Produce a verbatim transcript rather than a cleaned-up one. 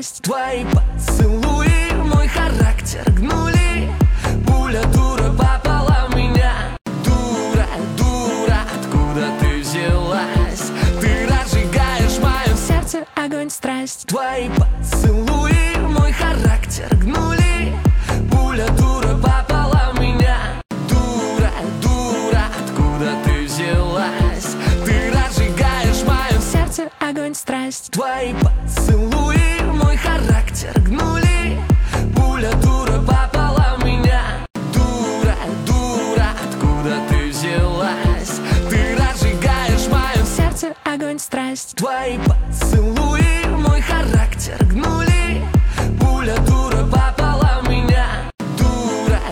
страсть. Твои поцелуи мой характер гнули. Пуля дура попала в меня. Дура, дура, откуда ты взялась? Ты разжигаешь в моем сердце огонь, страсть. Твои поцелуи мой характер гнули. Пуля дура попала в меня. Дура, дура, откуда ты взялась? Ты разжигаешь в моем сердце огонь, страсть. Твои поцелуи мой характер гнули. Пуля дура попала в меня. Дура, дура, откуда ты взялась? Ты разжигаешь в моем сердце огонь, страсть. Твои поцелуи